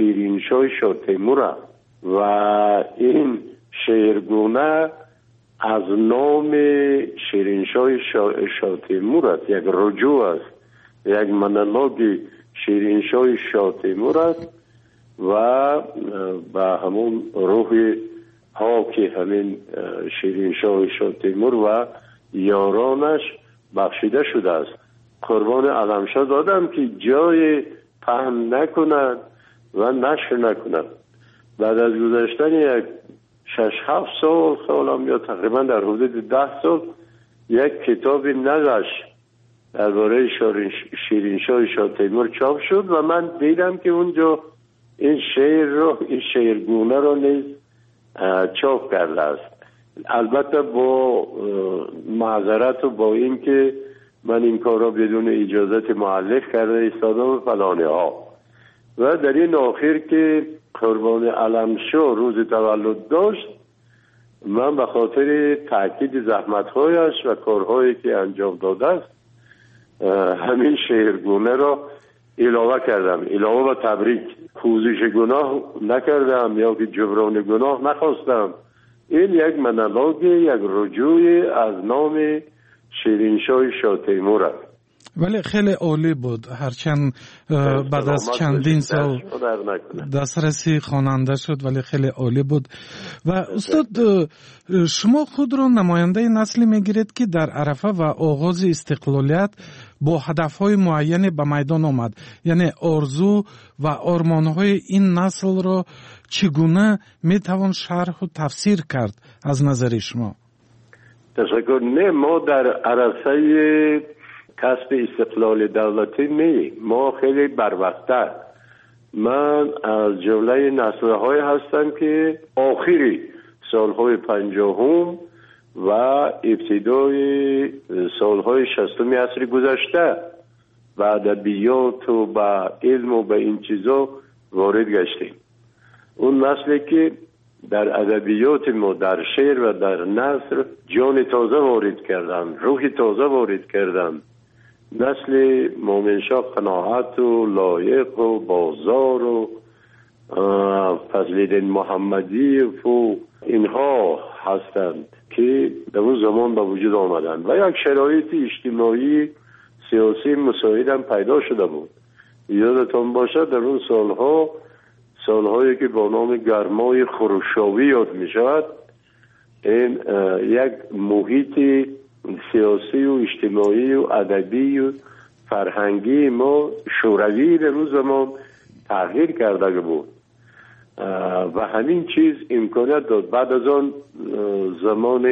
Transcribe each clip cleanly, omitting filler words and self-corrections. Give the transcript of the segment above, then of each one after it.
شیرینشاه شاه تیمور و این شعرگونه از نام شیرینشاه شاه تیمور است، یک رجوع است، یک مونولوگ شیرینشاه شاه تیمور است و به همون روح پاک همین شیرینشاه شاه تیمور و یارانش بخشیده شده است. قربان علمشاه دادم که جای پهن نکنند و نشر نکنند. بعد از گذشتن یک 6-7 سال یا تقریبا در حدود 10 سال یک کتاب نگشت درباره شیرینشاه شاه تیمور چاپ شد و من دیدم که اونجا این شعرگونه رو نیز چاپ کرده است. البته با معذرت و با این که من این کار را بدون اجازت مؤلف کرده ایستادم فلانه ها. و در این آخر که قربان علمشاه روز تولد داشت، من به خاطر تاکید زحمت‌هایش و کارهایی که انجام داده است همین شعرگونه را علاوه کردم، علاوه و تبریک. پوزش گناه نکردم یا که جبران گناه نخواستم. این یک مونولوگ، یک رجوع از نام شیرینشاه شاه تیمور است. ولی خیلی عالی بود، هرچند بعد از چندین سال دسترسی خواننده شد ولی خیلی عالی بود. و استاد شما خود را نماینده نسلی میگیرید که در عرفه و آغاز استقلالیت با هدفهای معینی به میدان آمد، یعنی آرزو و آرمانهای این نسل را چگونه میتوان شرح و تفسیر کرد از نظر شما؟ تشکر. نه، ما در عرصه کسب استقلال دولتی نه، ما خیلی بروقت‌تر. من از جمله نسل‌های هستم که آخری سالهای 50 و ابتدای سالهای 60 عصر گذشته و ادبیات و به علم و به این چیزا وارد گشتیم. اون نسلی که در ادبیات ما، در شعر و در نثر جان تازه وارد کردن، روح تازه وارد کردن. نسل مومنشاه قناعت و لایق و بازار و فضل‌الدین محمدی و اینها هستند که در اون زمان به وجود آمدند و یک شرایط اجتماعی سیاسی مساعد هم پیدا شده بود. یادتان باشد در اون سالهایی که با نام گرمای خروشاوی یاد می شود، این یک محیط سیاسی و اجتماعی و ادبی و فرهنگی ما شوروی در اون زمان تغییر کرده بود و همین چیز امکانیت داد. بعد از آن زمان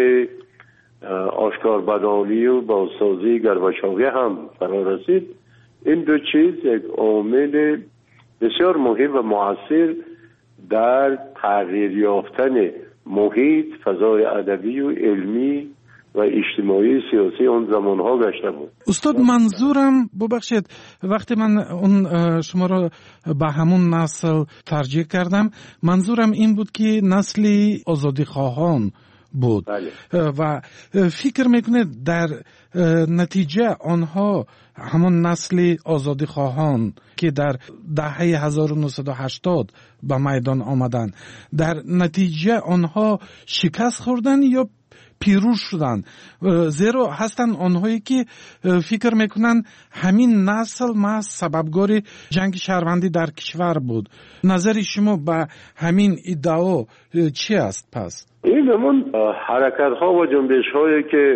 آشکار بدانی و بازسازی گرباچوی هم فرا رسید. این دو چیز یک عامل بسیار مهم و مؤثر در تغییر یافتن محیط، فضای ادبی و علمی و اجتماعی سیاسی اون زمانها گشته بود. استاد منظورم، ببخشید وقتی من اون شما را به همون نسل ترجیح کردم، منظورم این بود که نسلی آزادی خواهان بود. بله. و فکر میکنه در نتیجه آنها همون نسل آزادی خواهان که در دهه 1980 به میدان آمدن، در نتیجه آنها شکست خوردن یا پیروز شدن؟ زیرا هستن آنهایی که فکر میکنن همین نسل محض سببگار جنگ شهروندی در کشور بود. نظر شما به همین ادعا چی است پس؟ این همون حرکت ها و جنبش هایی که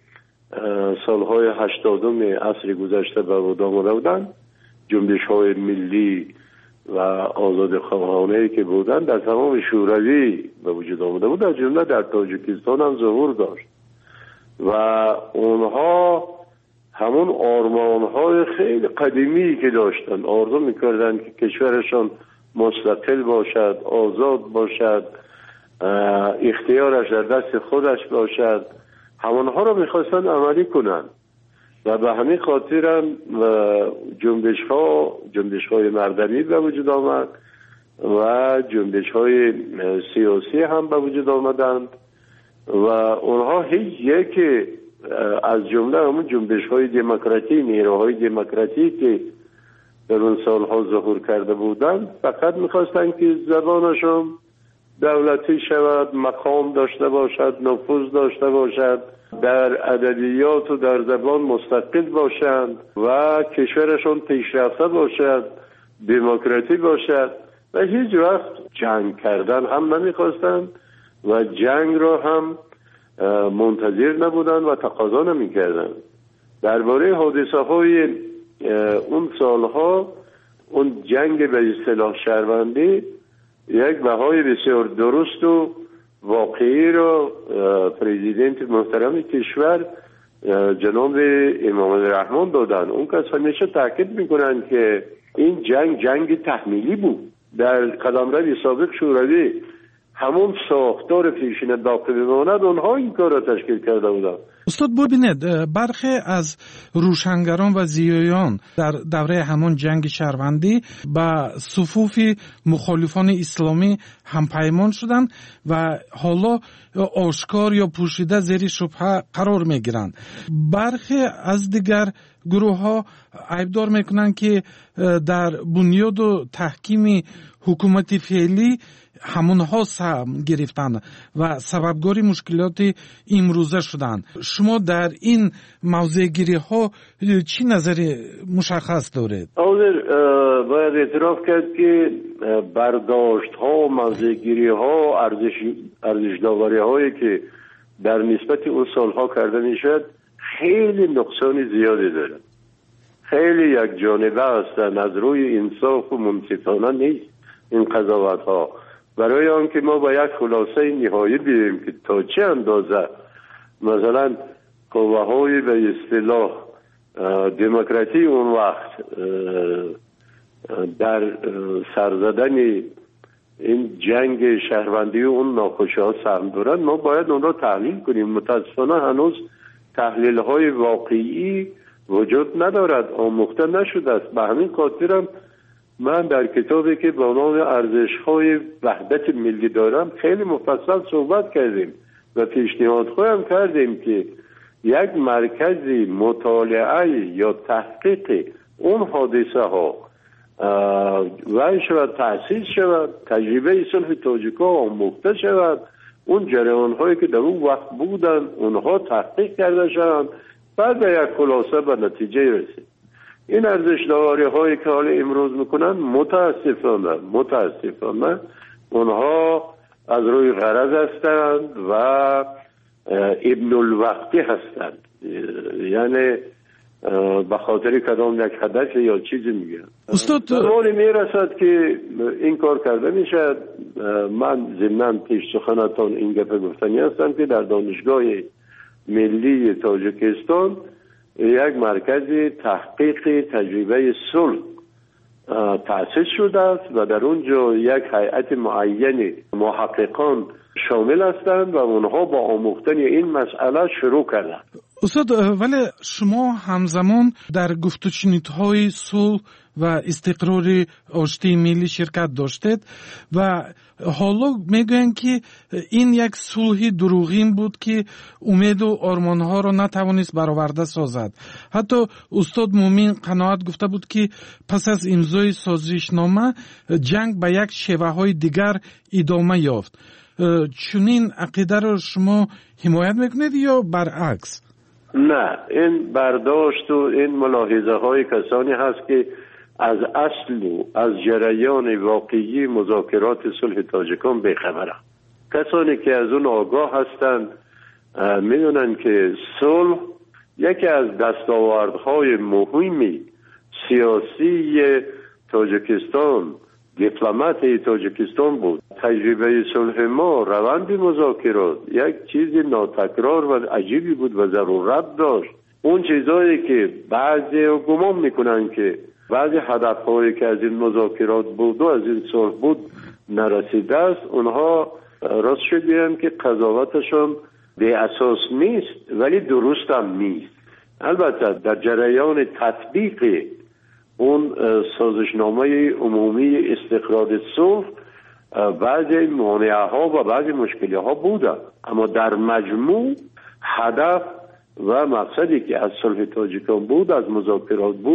سالهای 80 عصر گذشته به وجود آمده بودند، جنبش های ملی و آزاد خواهانه که بودند در تمام شوروی به وجود آمده بود، از جمله در تاجیکستان هم ظهور داشت و اونها همون آرمان‌های خیلی قدیمی که داشتن، آرزو می‌کردن که کشورشان مستقل باشد، آزاد باشد، اختیارش در دست خودش باشد، همونها رو می‌خواستن عملی کنن و به همین خاطر هم جنبش‌های مردمی به وجود آمد و جنبش‌های سیاسی هم به وجود آمدند و اونها هیچ یک از جمله همون جنبش‌های دموکراتی، نیروهای دموکراتی که در اون سالها ظهور کرده بودند فقط میخواستن که زبانشون دولتی شود، مقام داشته باشد، نفوذ داشته باشد، در ادبیات و در زبان مستقل باشند و کشورشون پیشرفته باشد، دموکراتی باشد و هیچ وقت جنگ کردن هم نمیخواستند و جنگ را هم منتظر نبودند و تقاضا نمیکردند. درباره حادثه های اون سالها اون جنگ به اصطلاح شهروندی یک بهای بسیار درست و واقعی را پرزیدنت محترم کشور جناب امام الرحمن دادن. اون کس همیشه تاکید میکنن که این جنگ تحمیلی بود. در قلمرو سابق شوروی همون ساختار پیشین باقی بماند اونها این کار را تشکیل کرده بودند. استاد ببینید برخی از روشنگران و زیایان در دوره همون جنگ شهروندی با صفوف مخالفان اسلامی همپیمان شدند و حالا آشکار یا پوشیده زیر شبهه قرار میگیرند. برخی از دیگر گروه ها عیبدار میکنند که در بنیاد و تحکیم حکومت فعلی همونها سهم گرفتن و سببگاری مشکلات امروزه شدند. شما در این موضوع گیری ها چی نظری مشخص دارید؟ باید اعتراف کرد که برداشت ها، موضوع گیری ها، ارزش داوری هایی که در نسبت اون سالها کرده میشد خیلی نقصان زیادی داره. خیلی یک جانبه هستند، از روی انصاف و منصفانه نیست این قضاوت ها. برای آنکه ما با یک خلاصه نهایی بیاییم که تا چه اندازه مثلا قوه های به اصطلاح دموکراتی اون وقت در سرزدن این جنگ شهروندی و اون ناخوشی ها سهم دارن، ما باید اون را تحلیل کنیم. متاسفانه هنوز تحلیل های واقعی وجود ندارد، آموخته نشده است. به همین خاطرم من در کتابی که با نام ارزش‌های وحدت ملی دارم خیلی مفصل صحبت کردیم و پیشنهاد خواهم کردیم که یک مرکزی مطالعه یا تحقیق اون حادثه ها و شود تأسیس شود، تجربه صلح تاجیک‌ها آموخته شود، اون جریان هایی که در اون وقت بودن اونها تحقیق کرده شوند، بعد به یک خلاصه به نتیجه رسید. این ارزش داوری هایی که حالا امروز میکنن متاسفانه اونها از روی غرض هستند و ابن الوقتی هستند، یعنی به خاطر کدام یک هدف یا چیزی میگن. زمانی میرسد که این کار کرده میشد. من ضمناً پیش سخنتان این گپ گفتنی هستم که در دانشگاه ملی تاجیکستان یک مرکز تحقیق تجربه صلح تأسیس شده است و در اونجا یک هیئت معین محققان شامل هستند و اونها با آموختن این مسئله شروع کردند. استاد، ولی شما همزمان در گفت و شنودهای صلح و استقرار آشتی ملی شرکت داشتید و حالا میگوین که این یک صلح دروغین بود که امید و آرمانها را نتوانست برآورده سازد. حتی استاد مومن قناعت گفته بود که پس از امضای سازشنامه جنگ به یک شیوه های دیگر ادامه یافت. چنین عقیده را شما حمایت میکنید یا برعکس؟ نه، این برداشت و این ملاحظه های کسانی هست که از اصل و از جریان واقعی مذاکرات صلح تاجیکان بی‌خبرند. کسانی که از اون آگاه هستند میدونن که صلح یکی از دستاوردهای مهمی سیاسی تاجیکستان، دیپلمات تاجیکستان بود. تجربه صلح ما، روند مذاکرات یک چیز ناتکرار و عجیبی بود و ضرورت داشت. اون چیزایی که بعضی گمان میکنن که بعضی هدفهایی که از این مذاکرات بود و از این صلح بود نرسیده است، اونها راست شدیم که قضاوتشون به اساس نیست ولی درست هم نیست. البته در جریان تطبیق اون سازشنامه عمومی استقرار صلح بعضی مانعه ها و بعضی مشکلی ها بوده، اما در مجموع هدف و مقصدی که از صلح تاجیکان بود، از مذاکرات بود،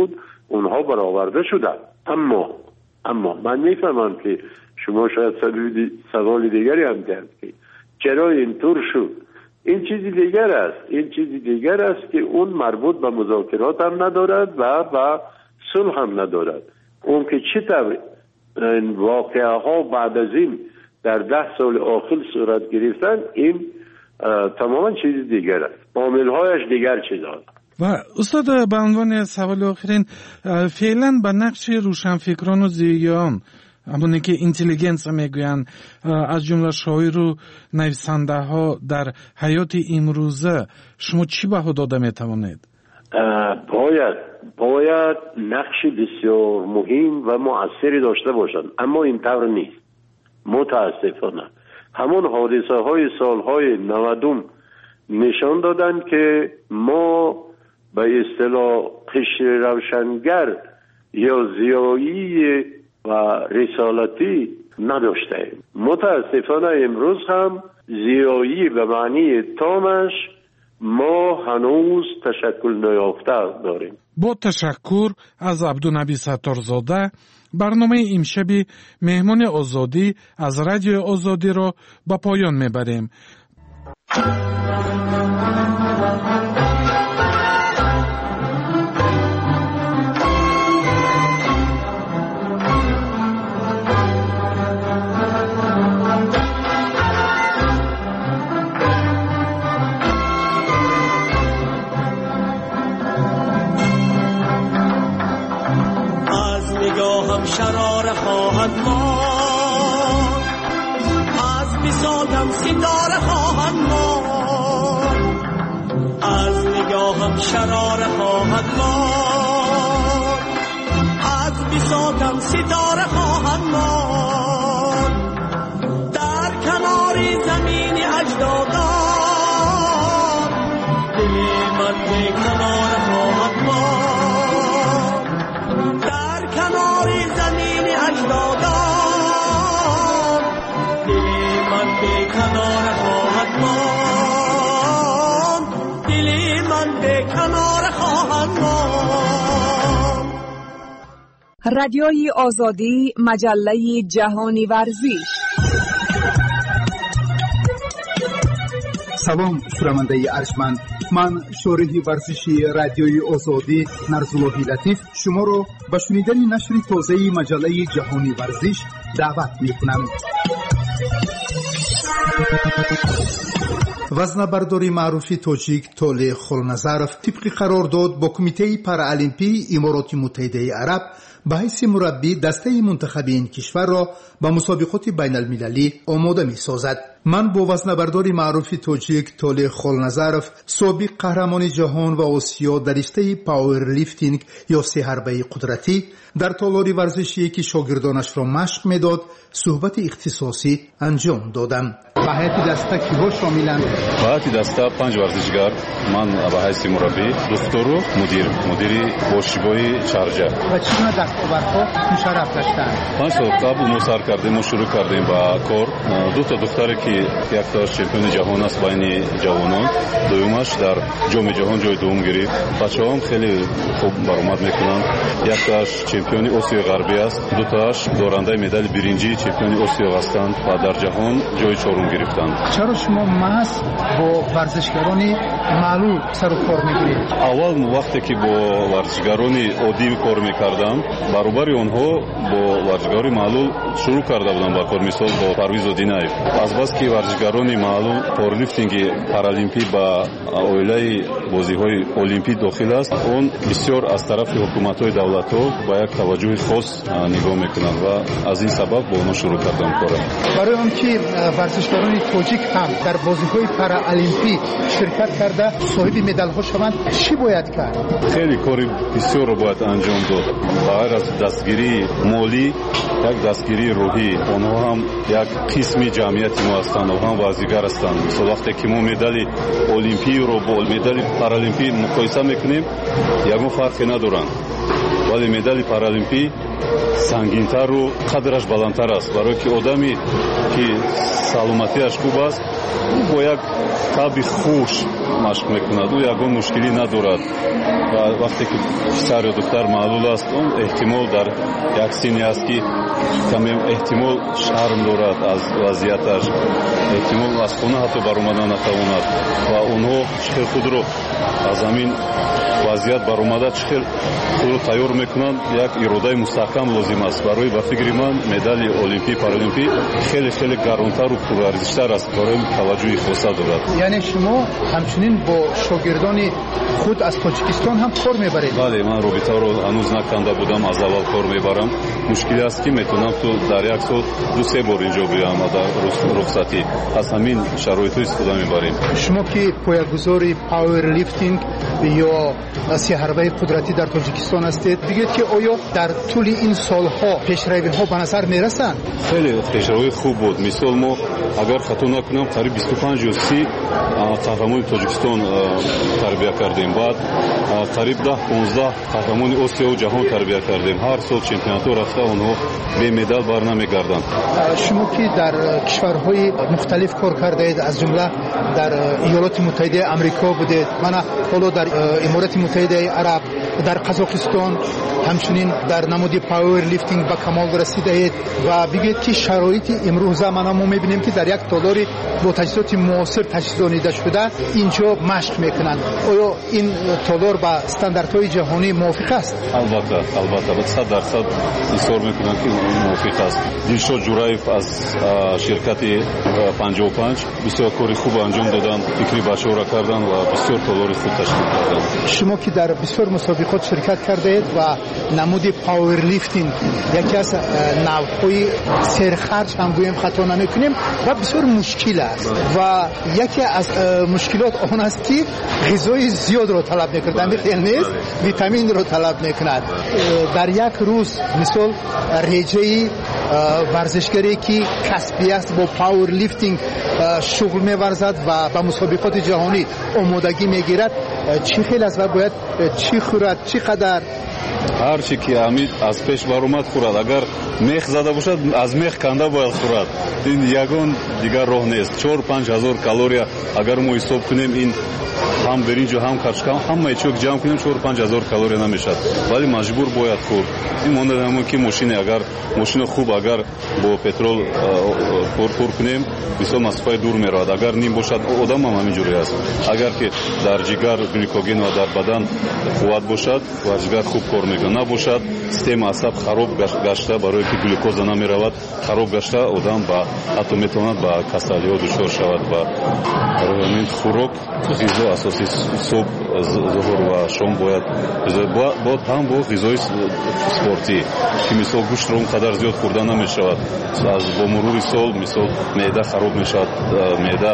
اونها برآورده شدن. اما من میفهمم که شما شاید سوال دیگری هم کرد که چرا اینطور شد. این چیزی دیگر است که اون مربوط به مذاکرات هم ندارد و به صلح هم ندارد. اون که چطور این واقعه ها بعد از این در 10 سال آخر صورت گرفتن، این تماما چیز دیگر است، عامل‌هایش دیگر چیزاست. و استاد به عنوان سوال آخرین، فعلا به نقش روشنفکران و زیان، همونی که اینتلیجنس میگوین، از جمله شاعر و نویسنده ها در حیات امروزه شما چی بها داده میتوانید؟ باید نقش بسیار مهم و مؤثری داشته باشند، اما این طور نیست. متاسفانه همون حادثه های سالهای 90 نشان دادن که ما به اصطلاح قشر روشنگر یا زیایی و رسالتی نداشتیم. متاسفانه امروز هم زیایی به معنی تامش ما هنوز تشکل نیافته داریم. با تشکر از عبدالنبی ستارزاده، برنامه امشبی مهمان آزادی از رادیو آزادی را به پایان میبریم. شرار خواهد ماند، از بساطم ستاره خواهد ماند، از نگاهم شرار خواهد ماند، از بساطم ستاره خواهد ماند، در کنار زمین اجدادان دل من به کنار خواهد ماند، در کنار زمین اجدادان دل من به کنار خواهد ماند، دل من به کنار خواهد ماند. رادیوی آزادی، مجله جهانی ورزش. سلام شنونده ارجمند، من شورح ورزشی رادیوی آزادی نرزاللهی لطیف شما رو به شنیدن نشر تازه مجله جهانی ورزش دعوت می‌کنم. وزنه‌بردار معروف تاجیک طالع خلنظرف طبق قرارداد با کمیته پارالمپی امارات متحده عرب به حیث مربی دسته منتخب این کشور را به مسابقات بین المللی آماده می سازد. من با وزنه‌بردار معروف تاجیک طالع خلنظرف، سابق قهرمان جهان و آسیا در رشته پاور لیفتینگ یا سه حربه قدرتی، در تالار ورزشی که شاگردانش را مشق میداد صحبت اختصاصی انجام دادم. به هیئت دسته کیها شاملند؟ به هیئت دسته 5 ورزشگر، من به حیث مربی، دکتر و مدیر باشگاه شارجه. و چگونه دستاوردها مشرف داشتند؟ 5 سال قبل ما سر کردیم، ما شروع کردیم با کار. 2 تا دختری که یک تاش چمپیون جهان است بین جوانان، دومش در جام جهان جای دوم گرفت. بچه‌ها هم خیلی خوب برآمد میکنند. یک تاش چمپیون آسیا غربی است، 2 تاش دارنده مدال برنجی چمپیون آسیا هستند و در جهان جای چهارم گرفتند. چرا شما محض با ورزشکاران معلول سر و کار میگیرید؟ اول وقتی که با ورزشکاران عادی کار میکردم، برابر آنها با ورزشکاران معلول شروع کرده بودم با کار. مثال با پرویز دیناєв. از بس که ورزشکاران معلول پاورلیفتینگ پارالمپی با اویلای بازی‌های المپی داخل است، اون بسیار از طرف حکومت‌های دولت‌ها با یک توجه خاص نگاه میکنند و از این سبب با اونها شروع کردم کار. برای آنکه ورزشکاران تاجیک هم در بازی‌های پارالمپی شرکت کرده صاحب مدال‌ها شوند، چی باید کرد؟ خیلی کار بسیار رو باید انجام داد. غیر از دستگیری مالی، یک دستگیری روحی، آنها هم یک قسمی جمعیت ما هستند و هم بازیگر هستند. مثلا وقتی که ما مدال المپی رو با مدال پارالمپی مقایسه میکنیم، یگان فرقی ندارند، ولی مدال پارالمپی сангинтару қадраш баландтар аст, барое ки одаме ки саломатиаш хуб аст бо як таби хуш машқ мекунад, ӯ ягон мушкилӣ надорад ва вақте ки писар ё духтар маълул аст, он эҳтимол дар як синне аст ки каме эҳтимол шарм дорад аз вазъияташ, эҳтимол аз хона ҳатто баромадан натавонад ва онҳо чӣ хел худро аз ҳамин вазъият баромада чӣ хел худро тайёр мекунанд, як иродаи мустаҳкам лозим аст. Барои ба фикри ман медали олимпӣ паралимпӣ хеле хеле гаронтару пурарзиштар аст, барои таваҷҷӯҳи хоса дорад. яъне шумо ҳамчунин бо шогирдони худ аз тоҷикистон ҳам кор мебаред? бале, ман робитаро ҳанӯз наканда будам, аз аввал кор мебарам. мушкиле аст ки метавонам то дар як сол 2-3 бор инҷо биям дар рухсатӣ. аз ҳамин шароитҳо истифода мебарем. шумо ки поягузори пауэрлифтинг ё сиҳарбаи қудратӣ дар тоҷикистон ҳастед, бигӯед ки оё дар тӯли ин солҳо пешравиҳо ба назар мерасанд? хеле пешравии хуб буд. мисол мо агар хато накунам қариб 25 ё 30 қаҳрамони тоҷикистон тарбия кардем. баъд қариб 10-15 қаҳрамони осиёву ҷаҳон тарбия кардем. ҳар сол чемпионатҳо рафта онҳо бемедал барнамегарданд. шумо ки дар кишварҳои мухталиф кор кардаед, аз ҷумла дар иёлоти муттаҳидаи амрико будед, мана ҳоло дар иморати муттаҳидаи араб, дар қазоқистон ҳамчунин дар намуди пауэрлифтинг ба камол расидаед ва бигӯед ки шароити имрӯза мана мо мебинем ки дар як толори бо таҷҳизоти муосир таҷҳизонида шуда инҷо машқ мекунанд. оё ин толор ба стандартҳои ҷаҳонӣ мувофиқ аст? албатта 100% изҳор мекунам ки мувофиқ аст. дилшод ҷураев аз ширкати 55 бисёр кори хуб анҷом доданд, фикри бачаҳоро карданд ва бисёр толори худ ташкил карданд. шумо ки дар бисёр мусобиқот ширкат кардаед ва намуди пауэрлифтинг яке аз навъҳои серхарҷ ҳам гӯем хато намекунем ва бисёр мушкил аст ва яке аз мушкилот он аст ки ғизои зиёдро талаб мекунад, амихел нест, витаминро талаб мекунад. дар як рӯз мисол реҷаи варзишгаре ки касбӣ аст бо пауэрлифтинг шуғл меварзад ва ба мусобиқоти ҷаҳонӣ омодагӣ мегирад, чӣ хел аст ва бояд чӣ хӯрад, чӣ қадар? ҳар чӣ ки ҳамид аз пеш баромад хӯрад. агар мех зада бошад, аз мех канда бояд хӯрад. ин ягон дигар роҳ нест. 4-5 ҳазор калория агар мо ҳисоб кунем, ин ҳам биринҷу ҳам карчка ҳамаи чӯк ҷамъ кунем 4-5 ҳазор калория намешад, вале маҷбур бояд хӯрд. ин монад ҳамон ки мошине, агар мошина хуб агар бо петрол пур кунем, бисёр масофаи дур меравад. агар ним бошад, одам ҳам ҳамин ҷуре аст. агар ки дар ҷигар гликоген ва дар бадан қувват бошад, ва ҷигар хуб кор мекунад, набошад система асаб хароб гашта, барое ки глюкоза намеравад, хароб гашта одам ба ҳатто метавонад ба касалиҳо дучор шавад. ба ҳамин хӯрок ғизо асоси субҳ, зуҳур ва шом бояд ҳам бо ғизои спортӣ, ки мисол гӯштро он қадар зиёд хӯрда намешавад. бо мурури сол мисол меъда хароб мешавад, меъда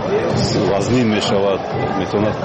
вазнин мешавад, метавонад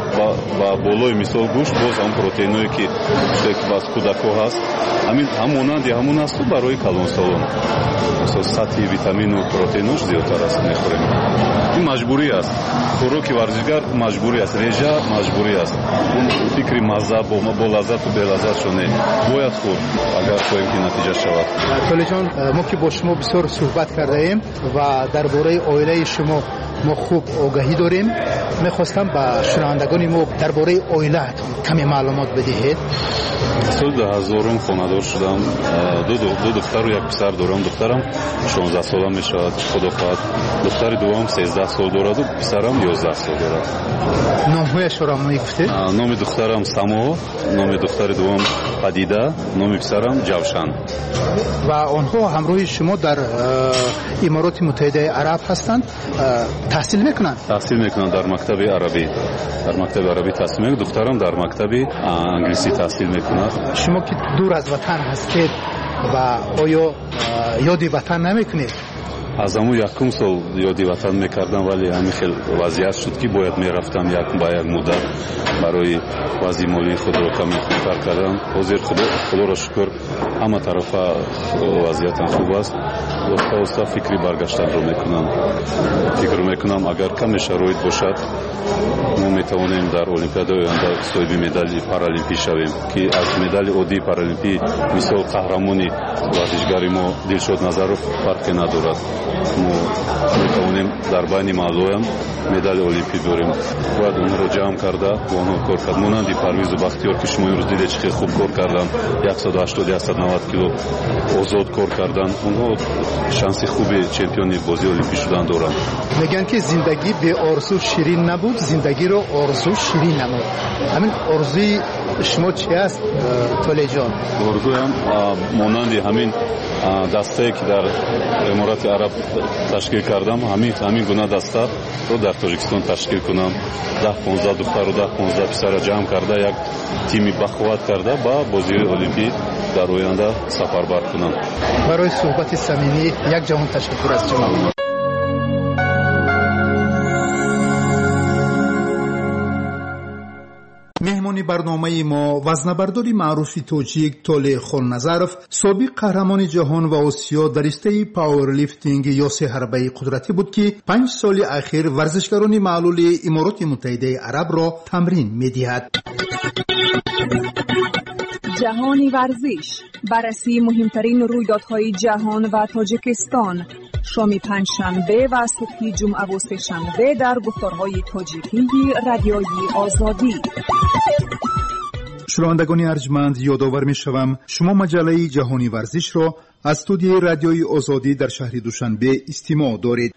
ба болои мисол гӯшт боз ҳам протеиное ки аз кӯдакҳо ҳаст, ҳамонанди ҳамон асту барои калонсолон. мисол сатҳи витамину протеинош зиёдтар аст мехӯрем. ин маҷбурӣ аст. хӯроки варзишгар маҷбурӣ аст, реҷа маҷбурӣ аст. фикри мазза бо лаззату белаззатшо не, бояд хӯрд агар хоҳем ки натиҷа шавад. толиҷон, мо ки бо шумо бисёр суҳбат кардаем ва дар бораи оилаи шумо мо хуб огаҳӣ дорем. мехостам ба шунавандагони мо дар бораи оилаатон каме маълумот бидиҳед. соли 2000 хонадор шудам. ду духтару як писар дорам. духтарам 16 сола мешавад, худо хоҳад. духтари дуввам 13 сол дораду писарам 11 сол дорад. номҳояшро мегуфтед? номи духтарам Само, номи духтари дуввам Падида, номи писарам Ҷавшан. ва онҳо ҳамроҳи шумо дар имороти муттаҳидаи араб ҳастанд. таҳсил мекунанд? таҳсил мекунанд дар мактаби арабӣ. дар мактаби арабӣ таҳсил мекунанд. духтарам дар мактаби англисӣ таҳсил мекунад. шумо ки дур аз ватан ҳастед ва оё ёди ватан намекунед? аз ҳамун якум сол ёди ватан мекардам, вале ҳамин хел вазъият шуд ки бояд мерафтам ба як муддат барои вазъи молии худро каме хубтар кардам. ҳозир худоро шукр ҳама тарафа вазъиятам хуб аст. оста фикри баргаштанро мекунам. фикр мекунам агар каме шароит бошад мо метавонем дар олимпиадаи оянда соҳиби медали паралимпӣ шавем, ки аз медали оддии паралимпӣ мисол қаҳрамони варзишгари мо Дилшод Назаров фарқе надорад. мо метавонем дар байни маълоям медали олимпӣ дорем. бояд онҳоро ҷамъ карда бо онҳо кор кард. монанди Парвизу Бахтиёр ки шумо имрӯз дидед ки хуб кор карданд, 180-190 кило озод кор карданд. онҳо шанси хуби чемпиони бозии олимпӣ шудан доранд. мегӯянд ки зиндагӣ беорзу ширин набуд, зиндагиро орзу ширин намуд. ҳамин орзуи шумо чи аст толеҷон? орзуям монанди ҳамин дастае ки дар эморати араб ташкил кардам, ҳамин гуна дастаро дар тоҷикистон ташкил кунам. 10-15 духтару 10-15 писара ҷамъ карда як тими бахуват карда ба бозии олимпӣ дар оянда сафарбар кунам. барои суҳбати самимӣ як ҷаҳон ташаккур аз шумо. меҳмони барномаи мо вазнабардори маъруфи тоҷик Толе Холназаров, собиқ қаҳрамони ҷаҳон ва Осиё дар ристаи пауэрлифтинг ё сеҳарбаи қудратӣ буд, ки 5 соли ахир варзишгарони маълули Имороти Муттаҳидаи Арабро тамрин медиҳад. جهانی ورزش، بررسی مهمترین رویدادهای جهان و تاجیکستان، شام پنجشنبه و صبح جمعه و سه‌شنبه در گفتارهای تاجیکی رادیوی آزادی. شنوندگان ارجمند، یادآور می‌شوم شما مجله جهانی ورزش را از استودیوی رادیوی آزادی در شهر دوشنبه استماع دارید.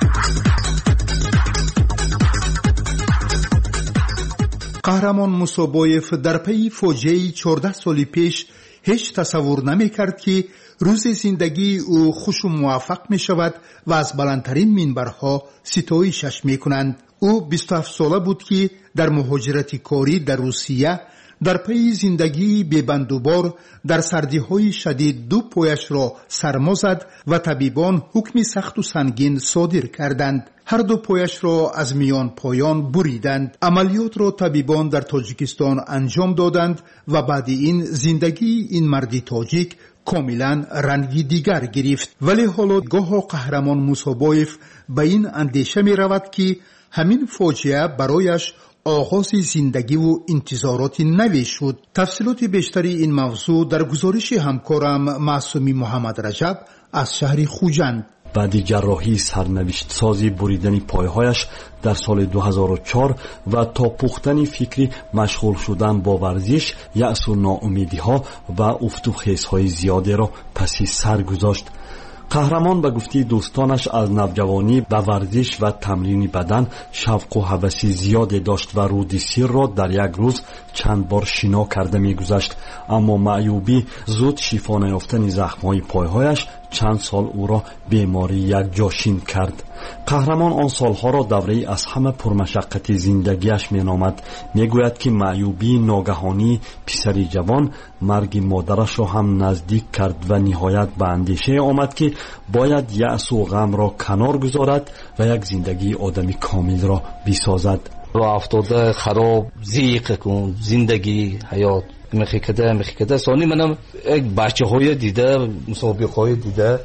قهرمان موسابویف در پی فاجعه 14 سال پیش هیچ تصور نمی‌کرد که روز زندگی او خوش و موفق می‌شود و از بلندترین منبرها ستایشش می‌کنند. او 27 ساله بود که در مهاجرت کاری در روسیه در پی زندگی بی‌بندوبار در سردی‌های شدید دو پایش را سرما زد و طبیبان حکم سخت و سنگین صادر کردند. هر دو پایش را از میان پایان بریدند. عملیات را طبیبان در تاجیکستان انجام دادند و بعد این زندگی این مرد تاجیک کاملا رنگی دیگر گرفت. ولی حالا گاه قهرمان موسابویف به این اندیشه می رود که همین فاجعه برایش آغاز زندگی و انتظارات نوی شد. تفصیلات بیشتری این موضوع در گزارش همکارم معصومی محمد رجب از شهر خوجند. بعد جراحی سرنوشت سازی بریدن پایهایش در سال 2004 و تا پختن فکری مشغول شدن با ورزش، یأس و ناامیدی ها و افت و خیز های زیاده را پسی سر گذاشت. قهرمان به گفته دوستانش از نوجوانی به ورزش و تمرین بدن شوق و هوس زیاد داشت و رود سیر را در یک روز چند بار شنا کرده می‌گذشت، اما معیوبی زود شفا نیافتن زخم‌های پایهایش چند سال او را بیماری یک جاشین کرد. قهرمان آن سالها را دوره از همه پرمشقت زندگیش می‌نامد. میگوید که معیوبی ناگهانی پسری جوان مرگ مادرش را هم نزدیک کرد و نهایت به اندیشه آمد که باید یأس و غم را کنار گذارد و یک زندگی آدمی کامل را بسازد. راه افتاده خراب زیق کن زندگی حیات میخیکده سانی منم یک بچه های دیده مسابقه های دیده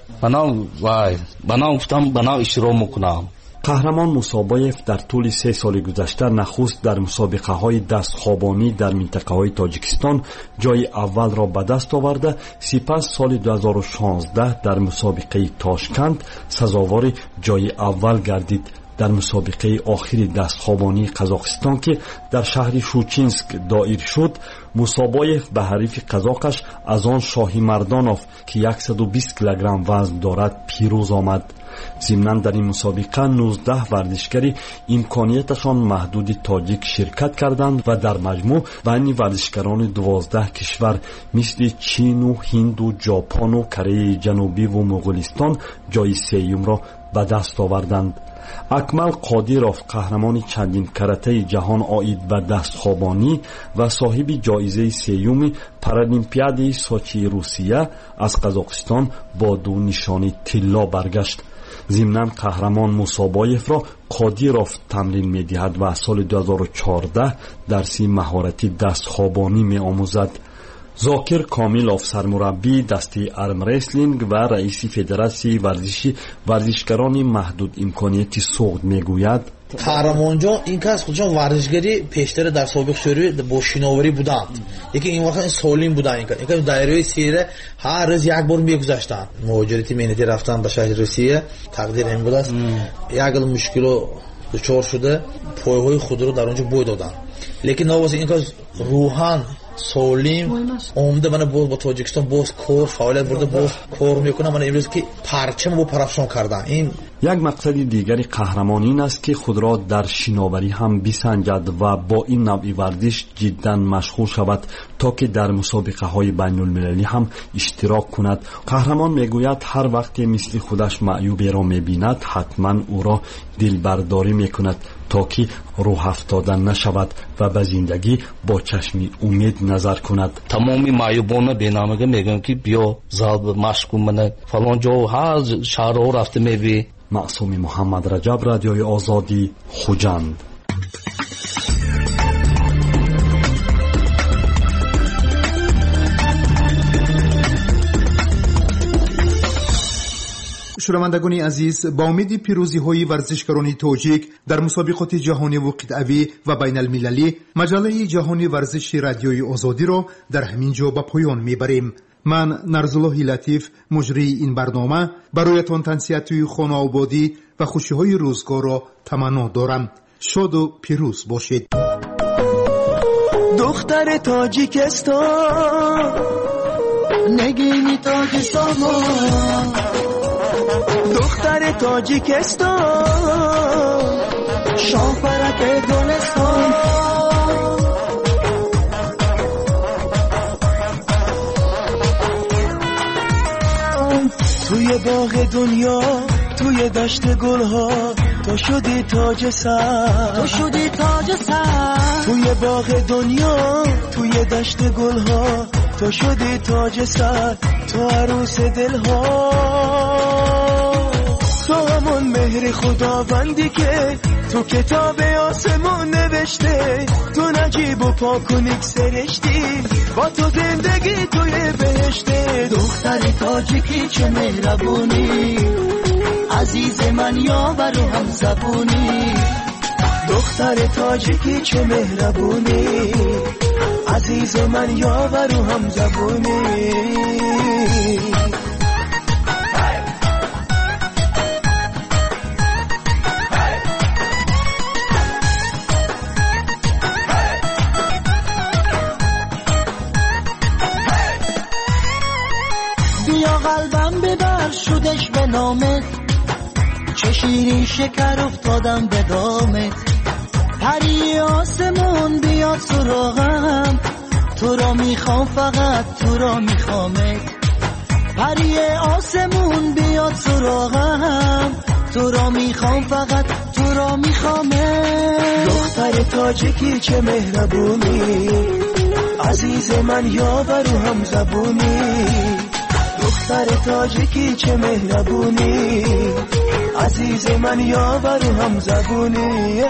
منم گفتم اشتراک میکنم. قهرمان موسابویف در طول 3 سال گذشته نخست در مسابقه های دستخوابانی در منطقه های تاجیکستان جای اول را به دست آورده، سپس سال 2016 در مسابقه تاشکند سزاوار جای اول گردید. در مسابقه آخری دستخوابانی قزاقستان که در شهر شوچینسک دایر شد، موسابویف به حریف قزاقش از آن شاهی مردانوف که 120 کیلوگرم وزن دارد پیروز آمد. ضمناً در این مسابقه 19 ورزشکاری امکانیتشان محدود تاجیک شرکت کردند و در مجموع بین ورزشکاران 12 کشور مثل چین و هند و ژاپن و کره جنوبی و مغولستان جای سوم را به دست آوردند. اکمل قادیروف قهرمان چندین کرته جهان آید به دستخوابانی و صاحب جایزه سوم پارالیمپیاد سوچی روسیه از قزاقستان با 2 نشان طلا برگشت. ضمناً قهرمان موسابویف را قادیروف تمرین می‌دهد و سال 2014 درس مهارت دستخوابانی می‌آموزد. زاکر کاملوف سرمربی دسته آرم رسلینگ و رئیس فدراسیون ورزشکاران محدود امکانیت سوخت میگوید قهرمان جان این کس خودشان ورزشگری پیشتر در سابق شوری با شناوری بودند. یکی این وقت سالم بودن. این که دایره سیره هر روز یک بار میگذاشتن. مهاجرتی مهنتی رفتن به شهر روسیه. تقدیر این بود است. یک مشکل دچار شده پایه‌های خود رو در اونجا بوی دادن. لیکن نواسه این کس روحان سالم اومده من با تاجیکستان باز کار فعالیت برده باز کار میکنه. من امروز که پرچم رو پرافشان کردن. این یک مقصد دیگری قهرمان این است که خود را در شناوری هم بسنجد و با این نوع ورزش جدا مشغول شود تا که در مسابقه های بین المللی هم اشتراک کند. قهرمان میگوید هر وقت مثل خودش معیوبی را میبیند حتما او را دلبرداری میکند تا که روح افتاده نشود و به زندگی با چشم امید نظر کند. تمامی معیوبان بینامه میگن که بیا زال مشق من فلان جا هر شهر رفته میبی. معصوم محمد رجب، رادیوی آزادی، خوجند. شنوندگان عزیز، با امید پیروزی های ورزشکاران تاجیک در مسابقات جهانی و قطعی و بین المللی، مجله جهانی ورزش رادیوی آزادی را در همین جا به پایان میبریم. من نرزالله لطیف مجری این برنامه برایتان تنصیحات خانه آبادی و خوشی های روزگار را تمنا دارم. شاد و پیروز باشید. دختر تاجیکستان نگینی تاجیکستان، دختر تاجیکستان شاهپرک گلستان، توی باغ دنیا توی دشت گلها تو شدی تاج سر، تو شدی تاج سر، توی باغ دنیا توی دشت گلها تو شدی تاج سر، تو عروس دلها، تو همون مهر خداوندی که تو کتاب آسمون نوشته، تو نجیب و پاکونیک سرشتی با تو زندگی توی بهشته. دختر تاجیکی چه مهربونی، عزیز من یاور و هم زبونی، دختر تاجیکی چه مهربونی، عزیز من یاور و هم زبونی. بیا قلبم ببر شدش به نامت، چه شیرین شکر افتادم به دامت، پری آسمون بیاد سراغم، تو را میخوام فقط تو را میخوامت، پری آسمون بیاد سراغم، تو را میخوام فقط تو را میخوامت. دختر تاجیکی چه مهربونی، عزیز من یاور و هم زبونی، دختر تاجیکی چه مهربونی، عزیز من یاور و هم زبونی.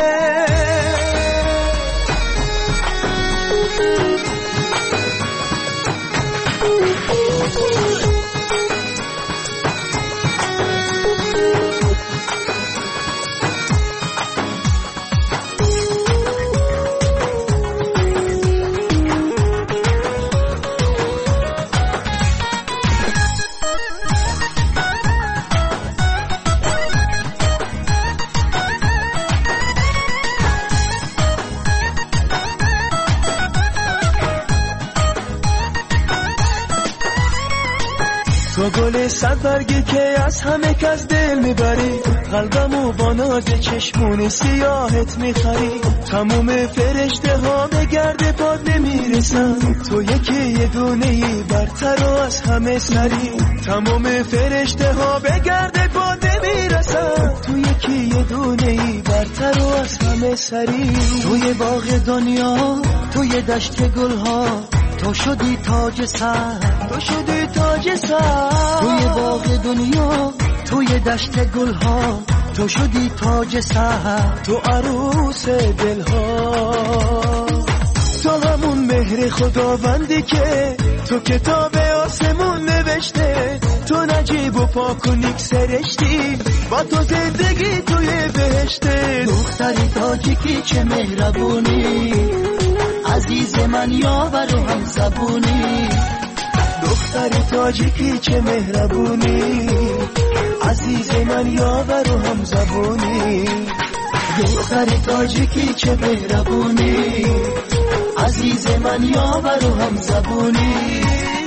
تو گل صد برگی که از همه کس دل میبری، قلبمو با ناز چشمون سیاهت میخری، تموم فرشته ها به گرد پاد نمیرسن، تو یکی یه دونه‌ای برتر و از همه سری، تموم فرشته ها به گرد پاد نمیرسن، تو یکی یه دونه‌ای برتر و از همه سری. توی باغ دنیا توی دشت گلها تو شدی تاج سر، تو شدی تاج سر، توی باغ دنیا توی دشت گلها تو شدی تاج سر، تو عروس دلها، تو همون مهر خداوندی که تو کتاب آسمون نوشته، تو نجیب و پاک و نیک سرشتی، با تو زندگی توی بهشته. دختری تاجیکی چه مهربونی، عزیز من یاور و هم زبونی. دختری تاجیکی چه مهربونی، عزیز من یاور و هم زبونی. دختری تاجیکی چه مهربونی، عزیز من یاور و هم زبونی.